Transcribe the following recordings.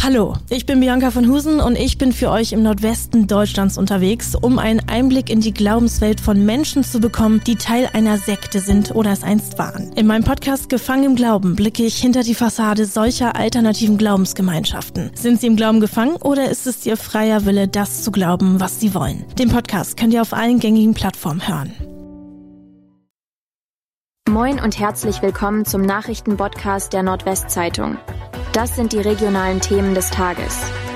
Hallo, ich bin Bianca von Husen und ich bin für euch im Nordwesten Deutschlands unterwegs, um einen Einblick in die Glaubenswelt von Menschen zu bekommen, die Teil einer Sekte sind oder es einst waren. In meinem Podcast Gefangen im Glauben blicke ich hinter die Fassade solcher alternativen Glaubensgemeinschaften. Sind sie im Glauben gefangen oder ist es ihr freier Wille, das zu glauben, was sie wollen? Den Podcast könnt ihr auf allen gängigen Plattformen hören. Moin und herzlich willkommen zum Nachrichtenpodcast der Nordwestzeitung. Das sind die regionalen Themen des Tages.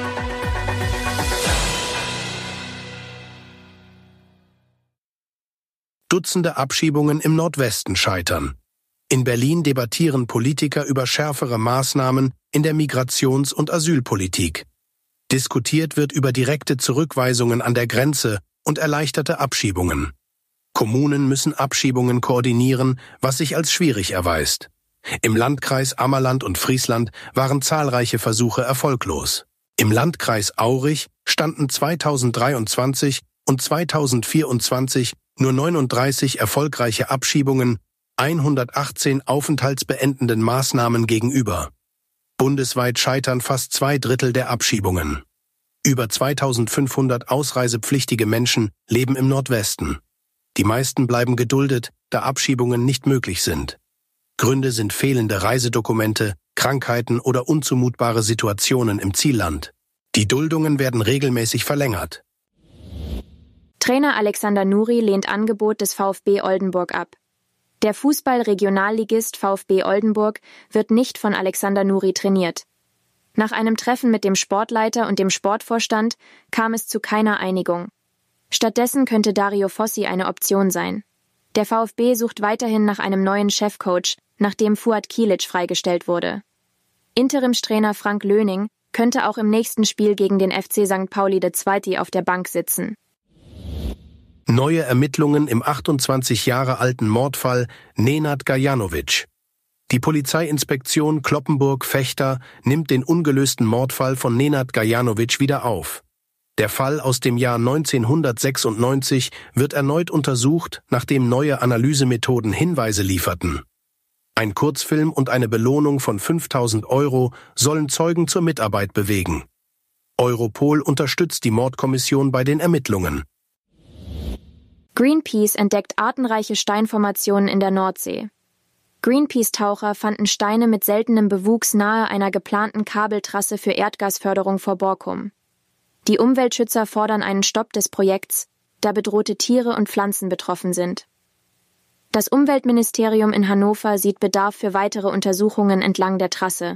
Dutzende Abschiebungen im Nordwesten scheitern. In Berlin debattieren Politiker über schärfere Maßnahmen in der Migrations- und Asylpolitik. Diskutiert wird über direkte Zurückweisungen an der Grenze und erleichterte Abschiebungen. Kommunen müssen Abschiebungen koordinieren, was sich als schwierig erweist. Im Landkreis Ammerland und Friesland waren zahlreiche Versuche erfolglos. Im Landkreis Aurich standen 2023 und 2024 nur 39 erfolgreiche Abschiebungen, 118 aufenthaltsbeendenden Maßnahmen gegenüber. Bundesweit scheitern fast 2/3 der Abschiebungen. Über 2500 ausreisepflichtige Menschen leben im Nordwesten. Die meisten bleiben geduldet, da Abschiebungen nicht möglich sind. Gründe sind fehlende Reisedokumente, Krankheiten oder unzumutbare Situationen im Zielland. Die Duldungen werden regelmäßig verlängert. Trainer Alexander Nuri lehnt Angebot des VfB Oldenburg ab. Der Fußball-Regionalligist VfB Oldenburg wird nicht von Alexander Nuri trainiert. Nach einem Treffen mit dem Sportleiter und dem Sportvorstand kam es zu keiner Einigung. Stattdessen könnte Dario Fossi eine Option sein. Der VfB sucht weiterhin nach einem neuen Chefcoach, nachdem Fuad Kilic freigestellt wurde. Interimstrainer Frank Löning könnte auch im nächsten Spiel gegen den FC St. Pauli II. Auf der Bank sitzen. Neue Ermittlungen im 28 Jahre alten Mordfall Nenad Gajanovic. Die Polizeiinspektion Cloppenburg-Vechta nimmt den ungelösten Mordfall von Nenad Gajanovic wieder auf. Der Fall aus dem Jahr 1996 wird erneut untersucht, nachdem neue Analysemethoden Hinweise lieferten. Ein Kurzfilm und eine Belohnung von 5.000 € sollen Zeugen zur Mitarbeit bewegen. Europol unterstützt die Mordkommission bei den Ermittlungen. Greenpeace entdeckt artenreiche Steinformationen in der Nordsee. Greenpeace-Taucher fanden Steine mit seltenem Bewuchs nahe einer geplanten Kabeltrasse für Erdgasförderung vor Borkum. Die Umweltschützer fordern einen Stopp des Projekts, da bedrohte Tiere und Pflanzen betroffen sind. Das Umweltministerium in Hannover sieht Bedarf für weitere Untersuchungen entlang der Trasse.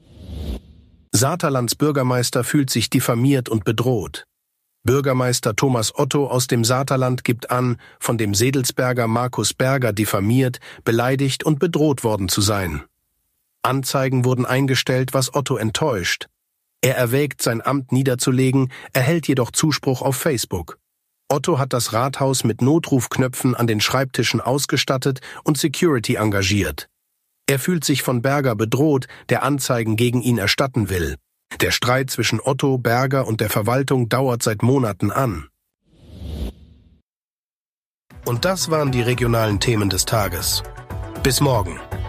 Saterlands Bürgermeister fühlt sich diffamiert und bedroht. Bürgermeister Thomas Otto aus dem Saterland gibt an, von dem Sedelsberger Markus Berger diffamiert, beleidigt und bedroht worden zu sein. Anzeigen wurden eingestellt, was Otto enttäuscht. Er erwägt, sein Amt niederzulegen, erhält jedoch Zuspruch auf Facebook. Otto hat das Rathaus mit Notrufknöpfen an den Schreibtischen ausgestattet und Security engagiert. Er fühlt sich von Berger bedroht, der Anzeigen gegen ihn erstatten will. Der Streit zwischen Otto, Berger und der Verwaltung dauert seit Monaten an. Und das waren die regionalen Themen des Tages. Bis morgen.